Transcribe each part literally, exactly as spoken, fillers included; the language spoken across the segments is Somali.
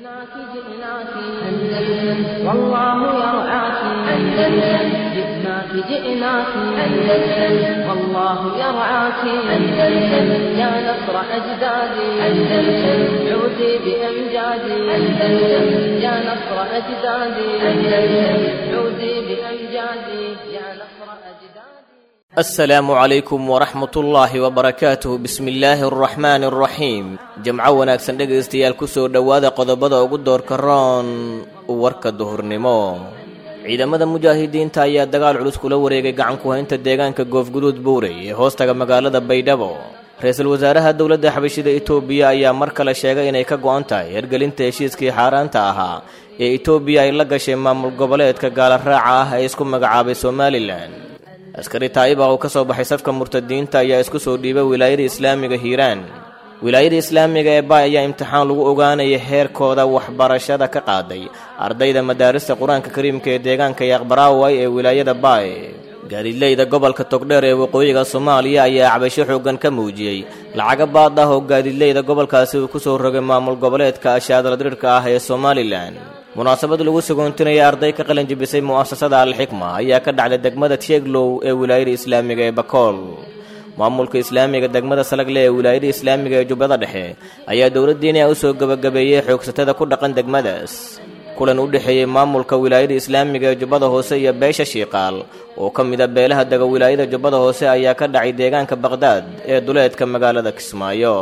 جئناك جئناك أندلس والله يرعاك أندلس جئناك جئناك أندلس والله يرعاك أندلس يا نصر أجدادي أندلس عودي بأمجادي أندلس يا نصر أجدادي أندلس عودي بأمجادي يا نصر أجدادي. السلام عليكم ورحمة الله وبركاته. بسم الله الرحمن الرحيم. جمع wanaagsan dhageystayaal ku soo dhawaada qodobada ugu doorka roon warka duhurnimo. ciidamada mujaahidiinta ayaa dagaal culus kula wareegay gacan ku haynta deegaanka Goofguduud Buurey ee hoostaga magaalada Baydhabo. Ra'iisul Wasaaraha Dawladda Xabashida Itoobiya ayaa mar kale sheegay inay ka go'an tahay hirgelinta heshiiskii xaaraanta ahaa ee Itoobiya ay la gashay maamul goboleedka gaala raaca ah ee isku magacaabay Somaliland. askari taayiba oo ka soo baxay safka murtadiinta ayaa isku soo dhiibay wilaayada islaamiga Hiiraan. wilaayada islaamiga ee Baay ayaa imtixaan lagu ogaanayay heerkooda waxbarashada ka qaaday ardayda madaarista quraanka kariimka ee deegaanka Yaqbaraaway ee wilaayada Baay. gaadiidleyda gobolka Togdheer ee waqooyiga Soomaaliya ayaa cabasho xoogan ka muujiyay lacaga baad ah oo gaadiidleyda gobolkaasi uu ku soo rogay maamul goboleedka Ashaadal Dirirka ah ee Somaliland. munaasabad lagu sugoontinaya arday ka qalin jabisay mu'assasada Al-Hikma ayaa ka dhacday degmada Tieglow ee wilaayada islaamiga ee Bakool. maamulka islaamiga degmada Salagle ee wilaayada islaamiga ee Jubbada Dhexe ayaa dawladdiina u soo gabagabeeyay xoogsatada ku dhaqan degmadaas. kulan u dhaxeeyay maamulka wilaayada islaamiga ee Jubbada Hoose iyo beesha Shiiqaal oo ka mid ah beelaha dega wilaayada Jubbada Hoose ayaa ka dhacay deegaanka Baghdad ee duleedka magaalada Kismaayo.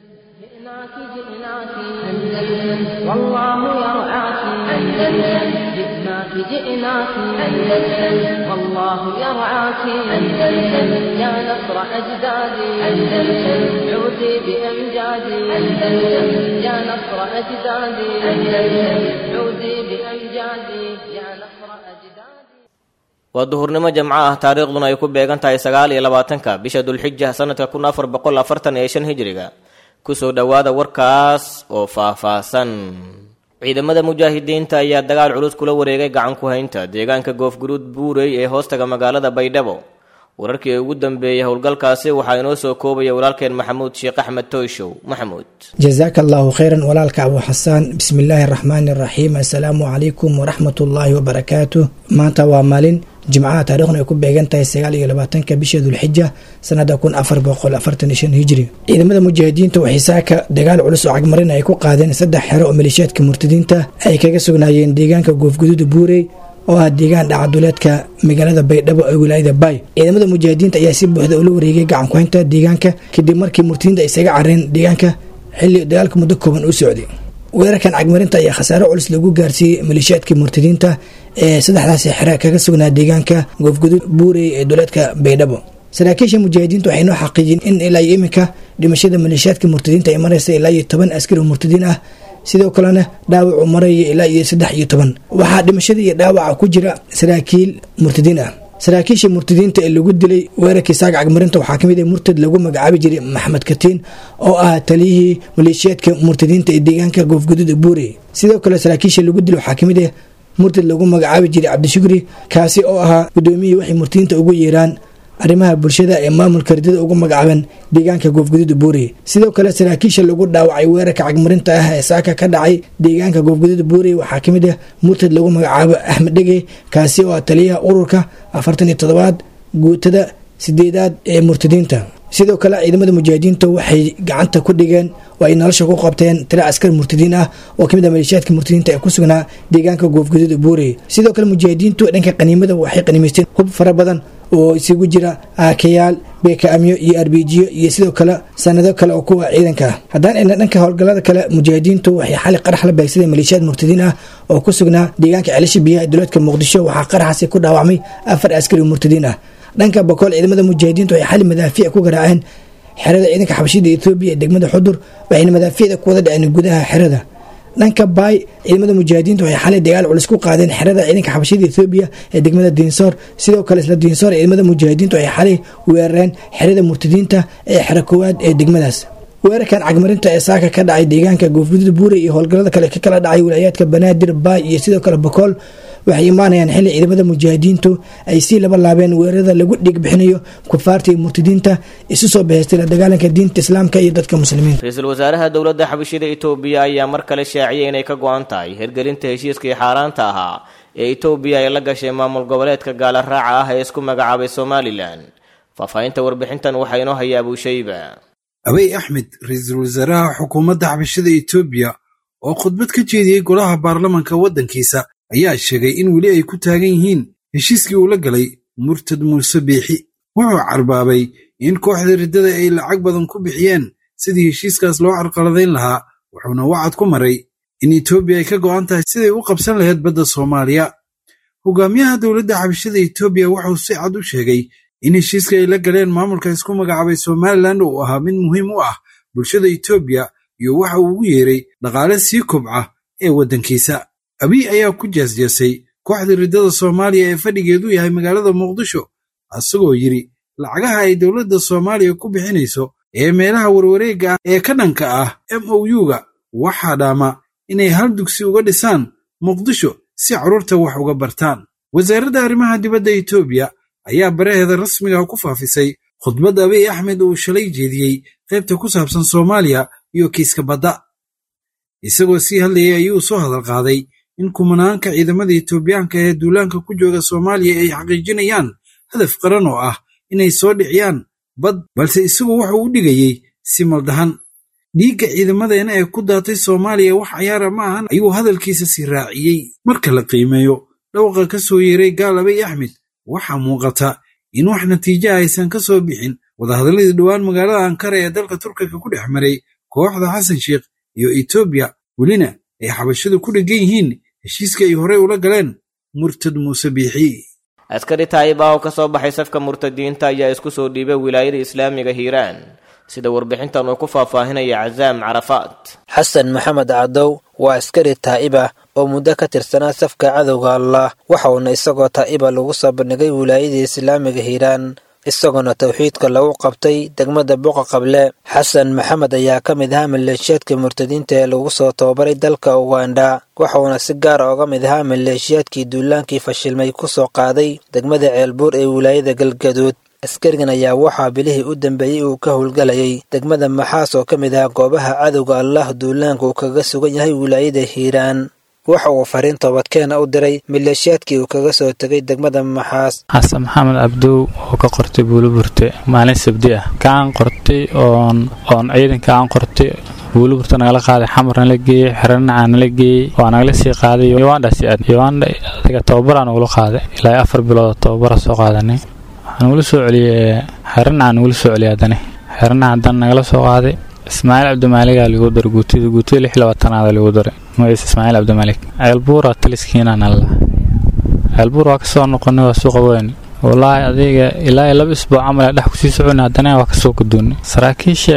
والله يرعاك أندلس جئناك جئناك أندلس والله يرعاك أندلس يا نصر أجدادي أندلس عودي بأمجادي أندلس يا نصر أجدادي أندلس عودي بأمجادي يا نصر أجدادي. waa duhurnimo jamco ah taariikhduna ay ku beegan tahay sagaal iyo labaatanka bisha Dulxijja sanadka kun afar boqol afartan iyo shan hijriga. ku soo dhawaada warkaas oo faahfaahsan. ciidamada mujaahidiinta ayaa dagaal culus kula wareegay gacan ku haynta deegaanka Goofguduud Buurey ee hoostaga magaalada Baydhabo. wararkii ugu dambeeyay howlgalkaasi waxa inoo soo koobaya walaalkeen Maxamuud Sheekh Axmed Toyshow. Maxamuud, jazakallahu khairan walaalka Abu Xasaan. bismillaahir rahmaanir rahiim. assalaamu alaykum wa rahmatullaahi wa barakaatuh. maanta waa maalin jimcaha taariikhna ay ku beegan tahay sagaal iyo labaatanka bisha Dulxijja sanada kun afar boqol afartan iyo shan hijri. ciidamada mujaahidiinta waxay saaka dagaal culus oo cagmarin ay ku qaadeen saddex xero oo maleeshiyaadka murtadiinta ay kaga sugnaayeen deegaanka Goofguduud Buurey oo ah deegaan dhacaduleedka magaalada Baydhabo ee wilaayada Baay. ciidamada mujaahidiinta ayaa si buuxda ula wareegay gacan ku haynta deegaanka kadib markii murtadiinta ay isaga careen deegaanka xilli dagaalka muddo kooban u socday. weerarkan cagmarinta ayaa khasaaro culus lagu gaarsiiyay maleeshiyaadka murtadiinta ee saddexdaas xero kaga sugnaa deegaanka Goofguduud Buurey ee duleedka Baydhabo. saraakiisha mujaahidiintu waxay noo xaqiijin in ilaa iminka dhimashada maleeshiyaadka murtadiinta ay maraysa ilaa iyo toban askari oo murtadiin ah, sidoo kalena dhaawacu maraya ilaa iyo saddex iyo toban. waxaa dhimashada iyo dhaawaca ku jira saraakiil murtadiin ah. saraakiisha murtadiinta ee lagu dilay weerarkii saaga cagmarinta waxaa kamid ah murtad lagu magacaabi jiray Maxamed Katiin oo ah taliyihii maleeshiyaadka murtadiinta ee deegaanka Goofguduud Buurey. sidoo kale saraakiisha lagu dilay waxaa kamid ah murtad lagu magacaabi jiray Cabdishukri kaasi oo ahaa gudoomiyihii waxay murtadiinta ugu yeeraan arrimaha bulshada ee maamulka ridada ugu magacaaban deegaanka Goofguduud Buurey. sidoo kale saraakiisha lagu dhaawacay weerarka cagmarinta ah ee saaka ka dhacay deegaanka Goofguduud Buurey waxaa kamid ah murtad lagu magacaabo Axmed Dhege kaasi oo ah taliyaha ururka afartan iyo toddobaad guutada sideedaad ee murtadiinta. sidoo kale ciidamada mujaahidiinta waxay gacanta ku dhigeen oo ay nolosha ku qabteen tiro askar murtadiin ah oo kamid ah maleeshiyaadka murtadiinta ee ku sugnaa deegaanka Goofguduud Buurey. sidoo kale mujaahidiintu dhanka qaniimada waxay qaniimeysteen hub fara badan oo isugu jira aakayaal, beekaamyo iyo arbijiyo iyo sidoo kale sanado kale oo kuwa ciidanka ah. haddaan ina dhanka howlgallada kale mujaahidiintu waxay xali qarax la beegsadeen maleeshiyaad murtadiin ah oo ku sugnaa deegaanka Ceelasha Biyaha ee duleedka Muqdisho. waxaa qaraxaasi ku dhaawacmay afar askari murtadiin ah. dhanka Bakool ciidamada mujaahidiintu waxay xali madaafiic ku garaaceen xerada ciidanka xabashida Itoobiya ee degmada Xudur waxayna madaafiicda ku wada dhaceen gudaha xerada. dhanka Baay ciidamada mujaahidiintu waxay xalay dagaal culus ku qaadeen xerada ciidanka xabashida Itoobiya ee degmada Dinsor. sidoo kale isla Dinsor ciidamada mujaahidiintu waxay xalay weerareen xerada murtadiinta ee xero koowaad ee degmadaas. weerarkan cagmarinta ee saaka ka dhacay deegaanka Goofguduud Buurey iyo howlgallada kale ka kala dhacay wilaayadka Banaadir, Baay iyo sidoo kale Bakool waxay imaanayaan xilli ciidamada mujaahidiintu ay sii laba laabeen weerarada lagu dhig bixinayo kufaarta iyo murtadiinta isu soo bahaystay la dagaalanka diinta islaamka iyo dadka muslimiinta. ra-iisul wasaaraha dowladda xabashida Itoobiya ayaa mar kale shaaciyay inay ka go'an tahay hirgelinta heshiiskii xaaraanta ahaa ee Itoobiya ay la gashay maamul goboleedka gaala raaca ah ee isku magacaabay Somaliland. Faafahinta warbixintan waxaa inoo haya Abu Shayba. Abiy Ahmed, ra-iisul wasaaraha xukuumadda xabashida Itoobiya oo khudbad ka jeediyay golaha baarlamaanka waddankiisa ayaa sheegay in weli ay ku taagan yihiin heshiiskii uu la galay Murtad Muuse Biixi. Wuxuu carbaabay in kooxda riddada ay lacag badan ku bixiyeen sidii heshiiskaas loo carqaladayn lahaa, wuxuuna wacad ku maray in Itoobiya ay ka go'an tahay siday u qabsan lahayd badda Soomaaliya. Hogaamiyaha dowladda xabashida Itoobiya wuxuu si cad u sheegay in heshiiska ay la galeen maamulka isku magacaabay Somaliland uu ahaa mid muhiim u ah bulshada Itoobiya iyo waxa uu ugu yeeray dhaqaale sii kobca ee waddankiisa. Abiy ayaa ku jeesjeesay kooxda riddada Soomaaliya ee fadhigeedu yahay magaalada Muqdisho, asagoo yiri lacagaha ay dowladda Soomaaliya ku bixinayso ee meelaha warwareegga ah ee ka dhanka ah M O U-ga waxaa dhaama inay hal dugsi uga dhisaan Muqdisho si carruurta wax uga bartaan. Wasaaradda arrimaha dibadda Itoobiya ayaa baraheeda rasmiga ku faafisay khudbad Abiy Ahmed uu shalay jeediyey qaybta ku saabsan Soomaaliya iyo kiiska badda. Isagoo sii hadlayay ayuu soo hadal qaaday in kumanaanka ciidamada Itoobiyaanka ee duulaanka ku jooga Soomaaliya ay xaqiijinayaan hadaf qaran oo ah inay soo dhiciyaan bad, balse isagu wuxuu u dhigayay si maldahan. Dhiigga ciidamadeena ee ku daatay Soomaaliya wax ciyaara ma ahan, ayuu hadalkiisa sii raaciyey. Marka la qiimeeyo dhawqa ka soo yeeray gaal Abiy Ahmed, waxaa muuqata in wax natiijo aysan ka soo bixin wadahadalladii dhowaan magaalada Ankara ee dalka Turkiga ku dhex maray kooxda Xasan Sheikh iyo Itoobiya, welina ay xabashadu ku dhegan yihiin heshiiska ay horey ula galeen Murtad Muuse Biixi. askari Taiba oo ka soo baxay safka murtadiinta ayaa isku soo dhiibay wilaayada Islaamiga Hiiraan, sida warbixintan uu ku faahfaahinaya Cazaam Carafaat. Xasan Maxamed Cadow waa askari Taiba oo muddo ka tirsanaa safka cadowga Allah, waxauna isagoo Taiba lagu soo bandhigay wilaayada Islaamiga Hiiraan isagoo tawxiidka lagu qabtay degmada Boqa Qable. Xasan Maxamed ayaa ka mid ahaa maleeshiyaadka murtadiinta ee lagu soo tababaray dalka Uganda, waxaana si gaar ah uga mid ahaa maleeshiyaadkii duulaankii fashilmay ku soo qaaday degmada Ceelbuur ee wilaayada Galgaduud. askarigan ayaa waxaa bilihii u dambeeyey uu ka howlgalayay degmada Maxaas oo ka mid ah goobaha cadowga Allah duulaanka uu kaga sugan yahay wilaayada Hiiraan. waxa uu fariin toobadkeena u diray maleeshiyaadkii uu kaga soo tagay degmada Maxaas. Xasan Maxamed Cabdow oo ka qortay Buuluburte maalin Sabti ah, kaan qortay oon oon ciidanka aan qortay Buuluburte nagala qaaday, xamarna la geeyay, xiranaana la geeyay, waa nagala sii qaaday Uganda si aad Uganda adiga tababaraan ugu qaaday ilaa afar bilood tababar soo qaadanay. waxaan ugu soo celiyay xiranaana ugu soo celiyay hadana xiranaana hadan nagala soo qaaday. Ismaaciil Cabdimalik ayaa lagu daray guutida guutida lix iyo labaatan aad lagu daray magaciisa Ismaaciil Cabdimalik. Ceelbuur taliskiina nalla Ceelbuur waa ka soo noqonay waa suuqa weyn, wallaahi adiga ilaa laba isbuuc amal dhax ku sii soconay hadana waa ka soo gudunay. saraakiisha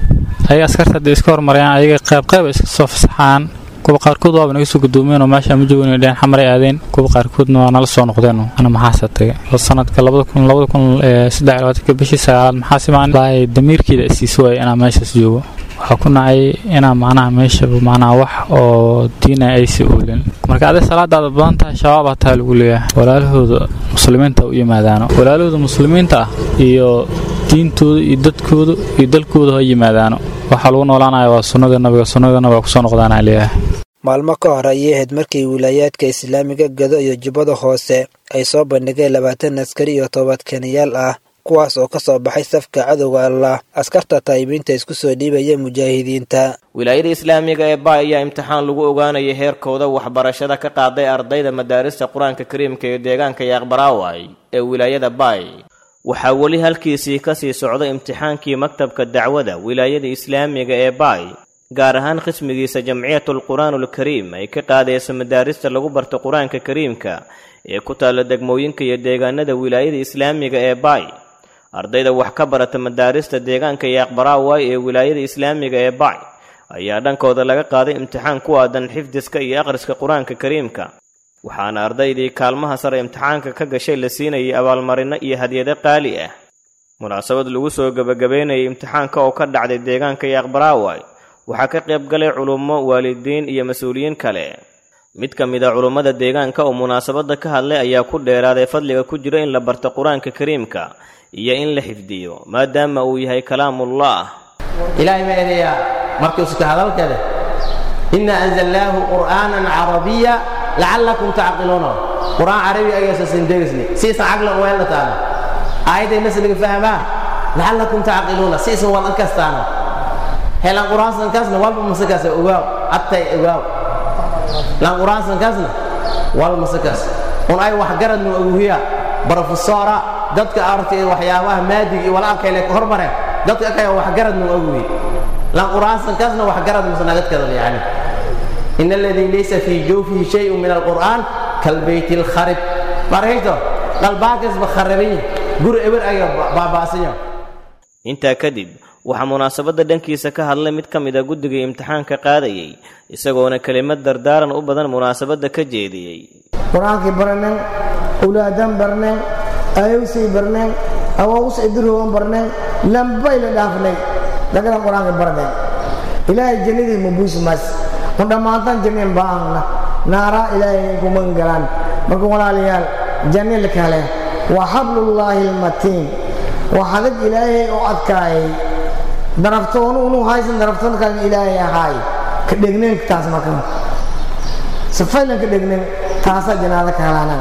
ay askarta iska hormarayaan ayaga qayb qayb iska soo fasaxaan, kuwa qaarkood waa naga soo gudoomeen oo meesha ma joogin dhan xamar ay aadeen, kuwa qaarkoodna waa nala soo noqdeen. ana maxaasatay sanadka laba kun saddex iyo labaatan bishii sagaal maxaasimaan laay damiirkeeda isiisoo ay inaan meeshaas joogo. waxaa ku nacay inaan macnaha meesha macnaha wax oo diina ay si oolin. marka aday salaadaada badan tahay shabaab ataa lagu leeyahay walaalahooda muslimiinta u yimaadaano, walaalahooda muslimiinta iyo diintooda iyo dadkooda iyo dalkooda ha yimaadaano. waxa lagu noolaanayo waa sunnada nabiga, sunnada nabiga ku soo noqdaana leeyahay. maalmo ka hor ayay ahayd markii wilaayaadka Islaamiga Gado iyo Jubbada Hoose ay soo bandhigeen labaatan askari iyo toobadkeenayaal ah kuwaas oo ka soo baxay safka cadowga Allah. askarta taayibiinta isku soo dhiibaya mujaahidiinta. wilaayada Islaamiga ee Baay ayaa imtixaan lagu ogaanayay heerkooda waxbarashada ka qaaday ardayda madaarista Quraanka Kariimka ee deegaanka Yaqbaraaway ee wilaayada Baay. waxaa wali halkiisii ka sii socday imtixaankii maktabka dacwada wilaayada Islaamiga ee Baay, gaar ahaan qismigiisa Jamciyatul Quraanul Kariim ay ka qaadayso madaarista lagu barto Quraanka Kariimka ee ku taala degmooyinka iyo deegaanada wilaayada Islaamiga ee Baay. ardayda wax ka barata madaarista deegaanka Yaqbaraaway ee wilaayada Islaamiga ee Baay ayaa dhankooda laga qaaday imtixaan ku aadan xifdiska iyo akhriska Quraanka Kariimka, waxaana ardaydii kaalmaha sare imtixaanka ka gashay la siinayay abaalmarino iyo hadiyado qaali ah. munaasabad lagu soo gabagabeynayay imtixaanka oo ka dhacday deegaanka Yaqbaraaway waxaa ka qayb galay culummo, waalidiin iyo mas'uuliyiin kale. mid ka mid a culummada deegaanka oo munaasabadda ka hadlay ayaa ku dheeraaday fadliga ku jira in la barto qur-aanka kariimka iyo in la xifdiyo maadaama uu yahay kalaamullah. ilaahay ma eedeeyaa markuu iska hadalkeeda inna anzalnaahu qur'aanan carabiyya lacallakum tacqiluuna qur'aan carabi ayaysa sinderisni siisan caqlan weelataana aayadday masliga fahmaa lacallakum tacqiluuna siisan wal ankastaana helan qur'aansan kasna walba masakaas ogaaw attay ogaaw lan qur'aansan kasna wal masakaas on ay wax garad nu oguhiya professora dadka artay waxyaabaha maadiga iyo walaalkay ka hormareen dadka kay wax garad nu oguhiya lan qur'aansan kasna wax garad musnagad kada yani إن الذي ليس في جوفه شيء من القرآن كالبيت الخرب مرهيتو قلباكس بخربين قر إبر أي باباسيا انت كدب waxaa munaasabada dhankiisa ka hadlay mid ka mid ah guddiga imtixaanka qaadayay isagoona kelimad dardaaran u badan munaasabada ka jeediyay. quraanka barnaan ulaadan barnaan ayuusi barnaan awuus idruun barnaan lambay la dhaafnay daga quraanka barnaan ilaahay jannadii mubuusmas ودمانتان جنين باهنا نارا إلهي كمان قران مركو ولاليال جنين لكاله وحبل الله المتين وحلق إلهي وعدكاي درفتون ونو هايسن درفتون كان إلهي هاي كدقنين كتاس مكان سفايلن كدقنين تاسا جنالك هلانا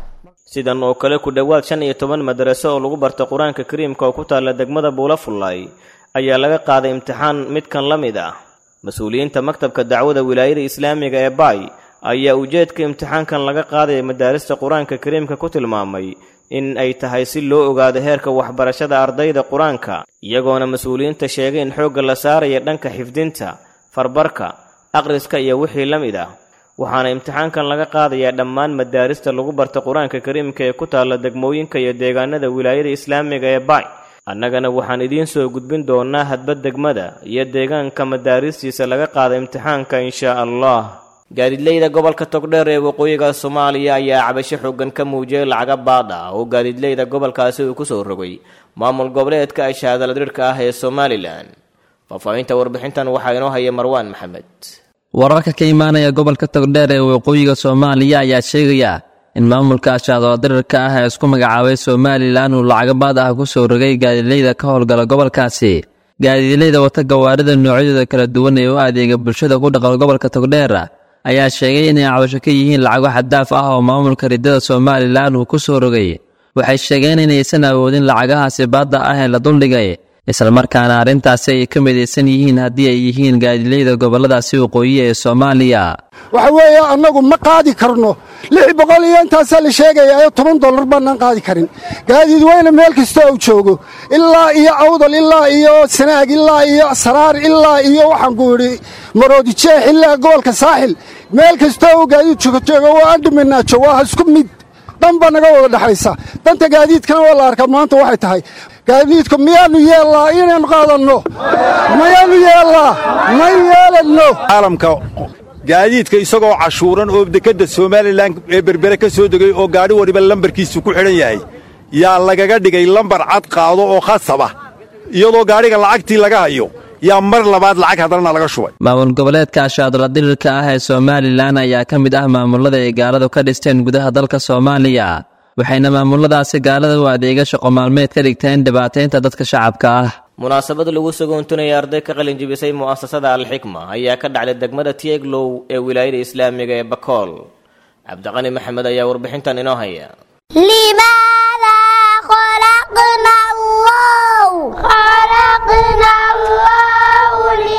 sidan oo kale ku dhawaad shan iyo toban madraso oo lagu barto quraanka kariimka oo ku taala degmada Buulafulay ayaa laga qaaday imtixaan midkan la mid ah. mas-uuliyiinta maktabka dacwada wilaayada islaamiga ee Baay ayaa ujeedka imtixaankan laga qaaday madaarista quraanka kariimka ku tilmaamay in ay tahay si loo ogaado heerka waxbarashada ardayda quraanka iyagoona mas-uuliyiinta sheegay in xoogga la saarayo dhanka xifdinta farbarka aqriska iyo wixii la mid ah waxaana imtixaankan laga qaadayaa dhammaan madaarista lagu barto quraanka kariimka ee ku taala degmooyinka iyo deegaanada wilaayada islaamiga ee Baay. annagana waxaan idiin soo gudbin doonaa hadba degmada iyo deegaanka madaaristiisa laga qaada imtixaanka insha Allah. gaadiidleyda gobolka Togdheer ee waqooyiga Soomaaliya ayaa cabasho xooggan ka muujiyay lacaga baad ah oo gaadiidleyda gobolkaasi uu ku soo rogay maamul goboleedka Shaadal Dirka ah ee Somaliland. faafahinta warbixintan waxaa inoo haya Marwaan Maxamed. wararka ka imaanaya gobolka Togdheer ee waqooyiga Soomaaliya ayaa sheegaya in maamulka Shaadal Dirka ah ee isku magacaabay Somaliland uu lacag baad ah ku soo rogay gaadiidleyda ka howlgala gobolkaasi. gaadiidleyda wata gawaarida noocyadooda kala duwan ee u adeega bulshada ku dhaqan gobolka Togdheer ayaa sheegay inay cabasho ka yihiin lacago xad daaf ah oo maamulka ridada Somaliland uu ku soo rogay. waxay sheegeen inaysan awoodin lacagahaasi baadda ah ee la duldhigay isla markaana arrintaasi ay ka midaysan yihiin haddii ay yihiin gaadiidleyda goboladaasi waqooyi ee Soomaaliya. waxa weeye annagu ma qaadi karno lix boqol iyo intaasaa la sheegayaa toban dollar baan qaadi karin gaadiid weyne meel kasta uu joogo ilaa iyo awdal ilaa iyo sanaag ilaa iyo saraar ilaa iyo waxaan ku yiri maroodi jeex ilaa gobolka saaxil meel kasta uu gaadiid joogo waa andhimina joogo isku mid dhanba naga wada dhaxaysa danta gaadiidkana waa la arkaa maanta waxay tahay gaadiidku miyaanu yeelaa inaan qaadano miyaanu yeelaa ma yeelano caalamka gaadiidka isagoo cashuuran oo dekada Somaliland ee berbere ka soo degay oo gaari wariba lambarkiisu ku xiran yahay yaa lagaga dhigay lambar cad qaado oo khasaba iyadoo gaariga lacagtii laga hayo yaa mar labaad lacag hadalna laga shubay. maamul goboleedka Shaadal Dirka ah ee Somaliland ayaa ka mid ah maamulada ay gaaladu ka dhisteen gudaha dalka Soomaaliya waxayna maamuladaasi gaalada u adeega shaqo maalmeed ka dhigteen dhibaateynta dadka shacabka ah. munaasabad lagu sagoontunay arday ka qalin jibisay mu'assasada Al-Hikma ayaa ka dhacday degmada Tieglow ee wilaayada islaamiga ee Bakool. Cabdiqani Maxamed ayaa warbixintan inoo haya. limaada khalaqna Allah khalaqna Allah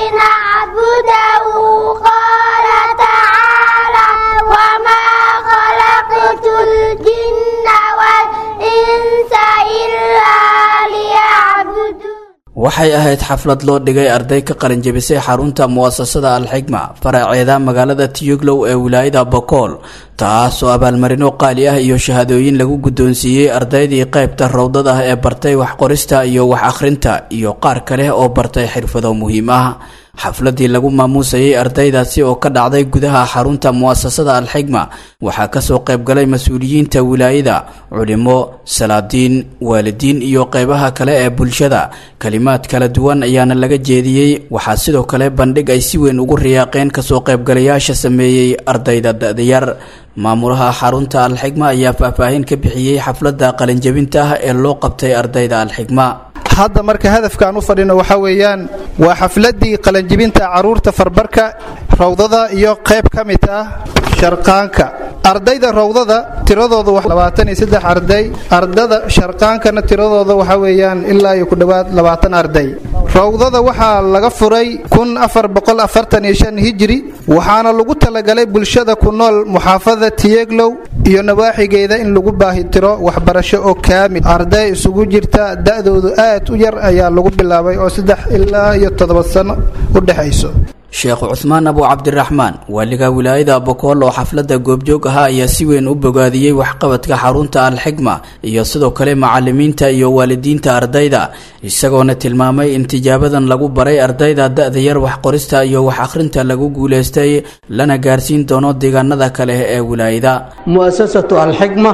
lina'budahu qala ta'ala wa ma khalaqtul jinna wal insa illa liya'budun. waxay ahayd xaflad loo dhigay arday ka qalin jabisay xarunta mu'assasada Al-Hikma faraceeda magaalada Tieglow ee wilaayada Bakool taas oo abaalmarino qaali ah iyo shahaadooyin lagu guddoonsiiyay ardaydii qaybta rawdada ah ee bartay wax qorista iyo wax akhrinta iyo qaar kale oo bartay xirfado muhiim ah. xafladii lagu maamuusayay ardaydaasi oo ka dhacday gudaha xarunta mu'asasada alxigma waxaa kasoo qaybgalay mas-uuliyiinta wilaayada culimo salaadiin waalidiin iyo qeybaha kale ee bulshada kalimaad kala duwan ayaana laga jeediyey waxaa sidoo kale bandhig ay si weyn ugu riyaaqeen kasoo qaybgalayaasha sameeyey ardayda da-dayar maamulaha xarunta alxigma ayaa faahfaahin ka bixiyey xafladda qalinjabinta ah ee loo qabtay ardayda alxigma. hadda marka hadafkaan u fadhino waxa weeyaan waa xafladii qalinjibinta caruurta farbarka rawdada iyo qayb ka mid ah sharqaanka ardayda rawdada tiradooda wax labaatan iyo saddex arday ardada sharqaankana tiradooda waxa weeyaan ilaa iyo ku dhawaad labaatan arday rawdada waxaa laga furay kun afar boqol afartan iyo shan hijri waxaana lagu talagalay bulshada ku nool muxaafada Tiyeglow iyo nawaaxigeeda in lagu baahitiro waxbarasho oo kaamil arday isugu jirta da'doodu aad u yar ayaa lagu bilaabay oo saddex ilaa iyo toddoba sano u dhaxayso. sheekh Uthman Abu Abdirrahman waliga wilaayada Boqol oo xafladda goobjoog ahaa ayaa si weyn u bogaadiyay waxqabadka xarunta Al-Hikma iyo sidoo kale macallimiinta iyo waalidiinta ardayda isagoona tilmaamay in tijaabadan lagu baray ardayda da'da yar wax qorista iyo wax akhrinta lagu guuleystay lana gaarsiin doono deegaanada kale ee wilaayada. mu'asasatu Al-Hikma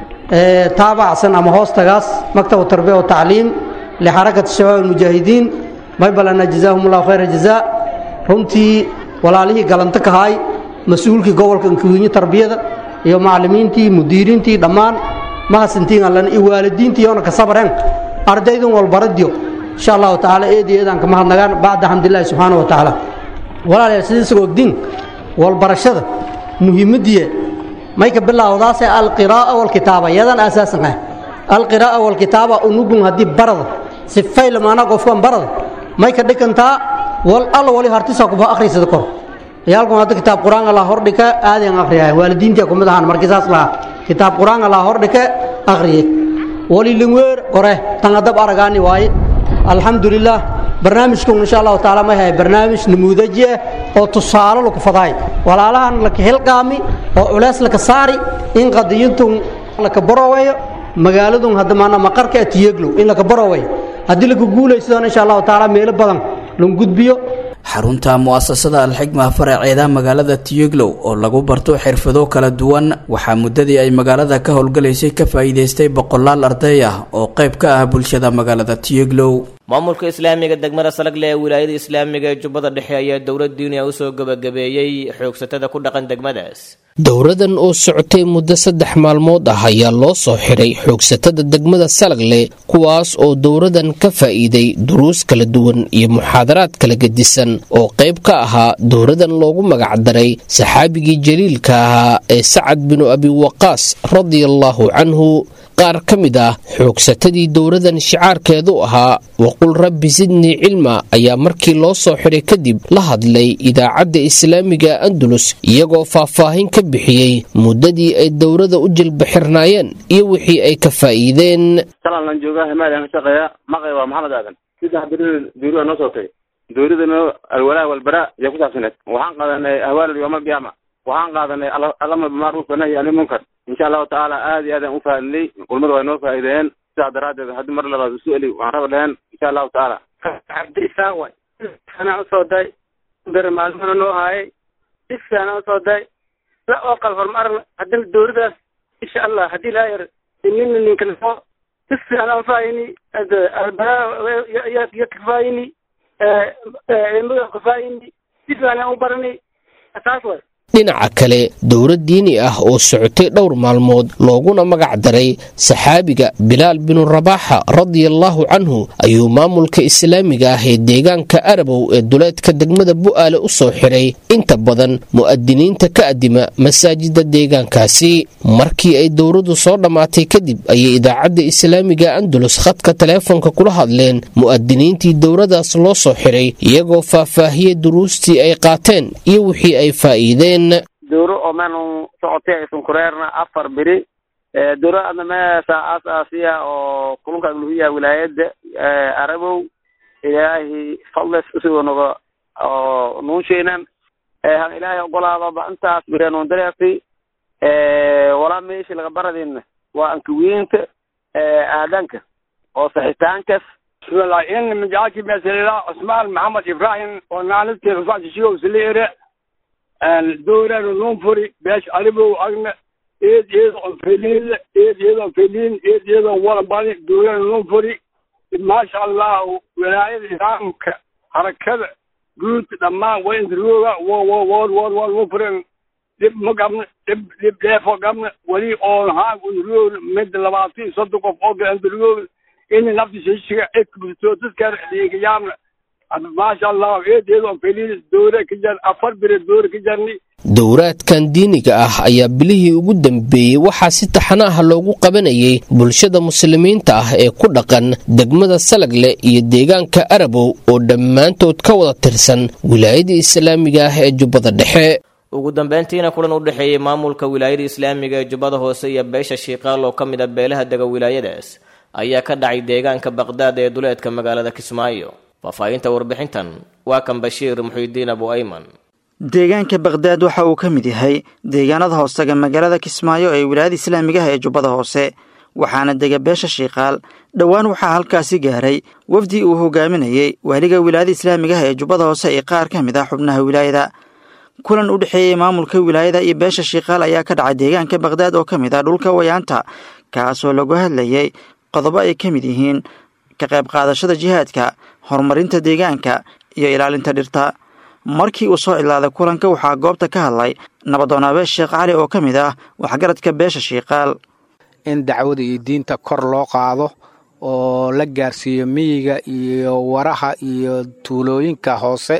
ee taabacsan ama hoostagaas maktab tarbiya iyo tacliim li xarakat shabaab mujaahidiin baybalana jazaahumullahu khayra jazaa runtii walaalihii galanta ka hay mas'uulkii gobolka Nkuwini tarbiyada iyo macallimiintii mudiiriintii dhammaan mahadsantiin allan iyo waalidiintii oo ka sabreen ardaydan walbaradiyo insha Allah taala eedeedan kama hadnagaan baad alxamdulillah subhanahu wa taala walaalayaal sidiisa ogdin walbarashada muhiimadii may ka bilowdaas al-qiraa'ah wal kitaaba yadan asaasan ah al-qiraa'ah wal kitaaba unugun hadii barada si fayl maana qofkan barada may ka dhigantaa wal alla wali hartisa ku akhriisada kor yaalku hada kitaab quraan Allah hordhika aadeen akhriyaa waalidiinta ku madahan markiisaas la kitaab quraan Allah hordhika akhriye wali lingweer qore tanadab aragaani waay alxamdulillah barnaamijku insha Allah taala ma hay barnaamij namuudaji oo tusaale lagu faday walaalahan la ka helqaami oo culays la ka saari in qadiyintu la ka barawayo magaaladun hadda maana maqarka Tiyeglow in la ka barawayo hadii la ku guuleysto insha Allah taala meel badan loo gudbiyo. xarunta mu'asasada Al-Hikma faraceeda magaalada Tiyeglow oo lagu barto xirfado kala duwan waxaa muddadii ay magaalada ka howlgalaysay ka faa'iideystay boqolaal arday ah oo qayb ka ah bulshada magaalada Tiyeglow. maamulka islaamiga degmada Salagle ee wilaayada islaamiga ee Jubbada Dhexe ayaa dowlad diini ah u soo gabagabeeyay xoogsatada ku dhaqan degmadaas. dowradan oo socotay muddo saddex maalmood ah ayaa loo soo xiray xoogsatada degmada Salagle kuwaas oo dowradan ka faa'iiday duruus kala duwan iyo muxaadaraad kala gedisan oo qayb ka ahaa dowradan loogu magac daray saxaabigii jaliilka ahaa ee Sacad bin Abi Waqqas radiyallahu anhu. qaar ka mid ah xoogsatadii dowradan shicaarkeedu ahaa waqul rabbi sidnii cilma ayaa markii loo soo xiray kadib la hadlay idaacadda islaamiga Andalus iyagoo faahfaahin ka bixiyey muddadii ay dowrada u jilbixirnaayeen iyo wixii ay ka faa'iideen. salaan joogaa hamaadaan ka shaqeeya maqay waa maxamed aadan saddex bilood dowrada noo soo tagay dowradana alwalaa walbaraa yaa ku saabsaneed waxaan qaadanay ahwaal yawmal qiyaama waxaan qaadanay alama bimacruuf wanahy ani munkar insha Allah taala aad iyo aad aan u faa'iiday kulmada way noo faa'iideen sidaa daraadeed hadii mar labaad u su'aali waan raba lahayn insha Allah taala abdi saaway ana soo day darmaadna noo haay isana soo day la oo qalfar mar hadii dowradaas insha Allah hadii la yar inna ninka soo isana faayini ada albara ya ya faayini ee ee ma faayini sidana u barani asaas way. dhinaca kale dowlad diini ah oo socotay dhowr maalmood looguna magac daray saxaabiga Bilaal bin Rabaaxa radiyallahu anhu ayuu maamulka islaamiga ah ee deegaanka Arabow ee duleedka degmada Bu'aale u soo xiray inta badan mu'adiniinta ka adima masaajida deegaankaasi. markii ay dowladdu soo dhamaatay kadib ayay idaacadda islaamiga Andalus khadka teleefanka kula hadleen mu'adiniintii dowladaas loo soo xiray iyagoo faahfaahiyay duruustii ay qaateen iyo wixii ay faa'iideen. dowro oo maanu socotay aysan kureerna afar biri dowro adna meesha asaasiya oo kulunka gulubiya wilaayada Arabow ilaahi fadlas usoo noqo oo nuusheenan han ilaahi ogolaado intaas bireen oo dareertay wala meeshii laga baradin waa ankuwiinta aadanka oo saxitaankas بسم الله إن من جاكي مثلا عثمان محمد إبراهيم ونالتي رفعت شيء وسليرة الدورة النوفري باش أربو أغنى إيد إيد فيلين إيد إيد فيلين إيد إيد ولا بالي الدورة النوفري ما شاء الله ولاية الإسلام حركة قلت لما وين دروغا و و و و و وفرن دب مقامن دب دب ليفو قامن ولي أول ها ودروغ مد لبعضي صدقوا فوق الدروغ إن نفس الشيء إكبر تذكر الأيام ما شاء الله إيه ديرهم فيلين دورة كجان أفر بير دورة كجاني dowraadkan diiniga ah ayaa bilihii ugu dambeeyey waxaa si taxana ah loogu qabanayay bulshada muslimiinta ah ee ku dhaqan degmada Salagle iyo deegaanka Arabow oo dhammaantood ka wada tirsan wilaayada islaamiga ah ee Jubbada Dhexe. ugu dambeyntiina kulan u dhaxeeyay maamulka wilaayada islaamiga ee Jubbada Hoose iyo beesha Shiiqaal oo kamid ah beelaha dega wilaayadaas ayaa ka dhacay deegaanka Baghdad ee duleedka magaalada Kismaayo. faafahinta warbixintan waa kan Bashiir Muxiidiin Abu Ayman. deegaanka Baghdad waxa uu ka mid yahay deegaanada hoostaga magaalada Kismaayo ee wilaayada islaamiga ah ee Jubbada Hoose waxaana dega beesha Shiiqaal dhawaan waxaa halkaasi gaaray wafdi uu hogaaminayay waliga wilaayada islaamiga ah ee Jubbada Hoose ee qaar ka mid ah xubnaha wilaayada kulan u dhaxeeyay maamulka wilaayada iyo beesha Shiiqaal ayaa ka dhacay deegaanka Baghdad oo ka mid ah dhulka wayaanta kaas oo lagu hadlayay qodobo ay ka mid yihiin ka qayb qaadashada jihaadka horumarinta deegaanka iyo ilaalinta dhirta markii uu soo ilaaday kulanka waxaa goobta ka hadlay nabadoonabe Sheekh Cali oo ka mid ah waxgaradka beesha Shiiqaal in dacwada iyo diinta kor loo qaado oo la gaarsiiyo miyiga iyo waraha iyo tuulooyinka hoose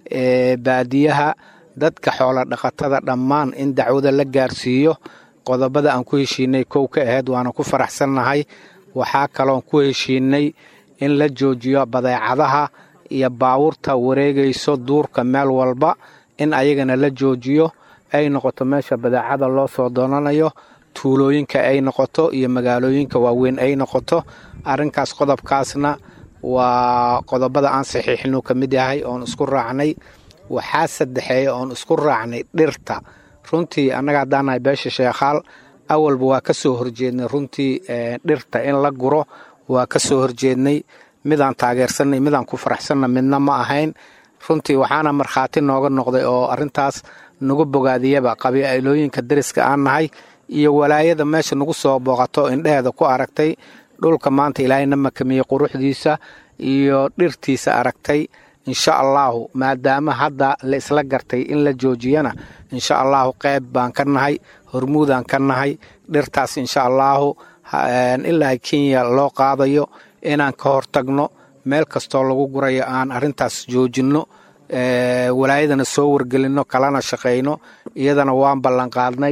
ee baadiyaha dadka xoolo dhaqatada dhammaan in dacwada la gaarsiiyo qodobada aan ku heshiinay kow ka ahayd waana ku faraxsannahay waxaa kaloon ku heshiinay in la joojiyo badeecadaha iyo baawurta wareegayso duurka meel walba in ayagana la joojiyo ay noqoto meesha badeecada loo soo doonanayo tuulooyinka ay noqoto iyo magaalooyinka waaweyn ay noqoto arrinkaas qodobkaasna waa qodobada aan saxiixinu ka mid yahay oon isku raacnay waxaa saddexeeya oon isku raacnay dhirta runtii annaga haddaanahay beesha Shiiqaal awalba waa ka soo horjeednay runtii dhirta in la guro waa ka soo horjeednay midaan taageersanay midaan ku faraxsanna midna ma ahayn runtii waxaana markhaati nooga noqday oo arrintaas nagu bogaadiyaba qabiilooyinka dariska aan nahay iyo walaayada meesha nagu soo booqato indheheeda ku aragtay dhulka maanta ilaahayna makamiyey quruxdiisa iyo dhirtiisa aragtay insha allahu maadaama hadda la isla gartay in la joojiyana insha allahu qayb baan ka nahay hormuudaan ka nahay dhirtaas insha allahu ilaa Kenya loo qaadayo inaan ka hortagno meel kastoo lagu gurayo aan arrintaas joojinno walaayadana soo wargelino kalana shaqayno iyadana waan ballan qaadnay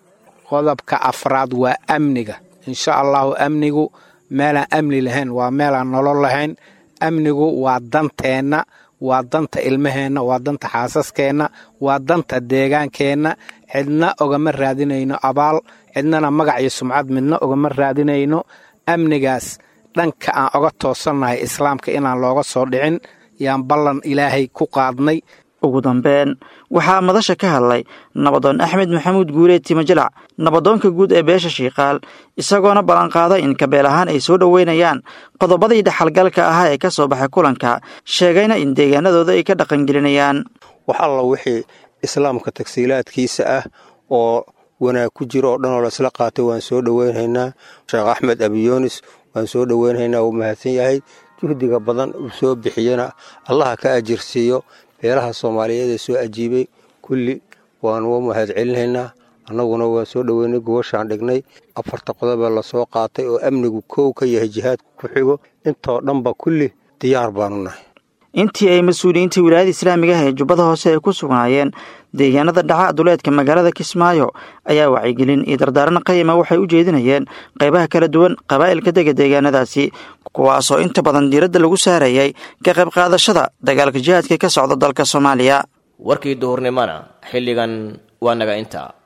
qodobka afraad waa amniga insha allahu amnigu meelaan amni lahayn waa meelaan nolol lahayn amnigu waa danteenna waa danta ilmaheenna waa danta xaasaskeenna waa danta deegaankeenna cidna ogama raadinayno abaal cidnana magac iyo sumcad midna ogama raadinayno amnigaas dhanka aan oga toosannahay islaamka inaan looga soo dhicin yaan ballan ilaahay ku qaadnay ugu dambeyn waxaa madasha ka hadlay nabadoon Axmed Maxamuud Guuleed Timajalac nabadoonka guud ee beesha Shiiqaal isagoona ballan qaaday in kabeel ahaan ay soo dhaweynayaan qodobadii dhaxalgalka ahaa ee ka soo baxay kulanka sheegayna in deegaanadooda ay ka dhaqan gelinayaan wax alla wixii islaamka tagsiilaadkiisa ah oo wanaag ku jiro oo dhan oo la isla qaatay waan soo dhaweynaynaa Sheekh Axmed Abiyoonis waan soo dhaweynaynaa uu mahadsan yahay juhdiga badan uu soo bixiyana Allah ka ajirsiiyo beelaha Soomaaliyeed ee soo ajiibay kulli waan u mahad celinaynaa annaguna waa soo dhaweynay goboshaan dhignay afarta qodob la soo qaatay oo amnigu koow ka yahay jihaad ku xigo intoo dhanba kulli diyaar baanu nahay intii ay mas'uuliyiinta wilaayada islaamiga ah ee Jubbada Hoose ay ku sugnaayeen deegaanada dhaca duleedka magaalada Kismaayo ayaa wacyigelin iyo dardaaran qiimo waxay u jeedinayeen qaybaha kala duwan qabaa'ilka dega deegaanadaasi kuwaas oo inta badan diiradda lagu saarayay ka qayb qaadashada dagaalka jihaadka ka socda dalka Soomaaliya warkii duhurnimana xilligan waa naga inta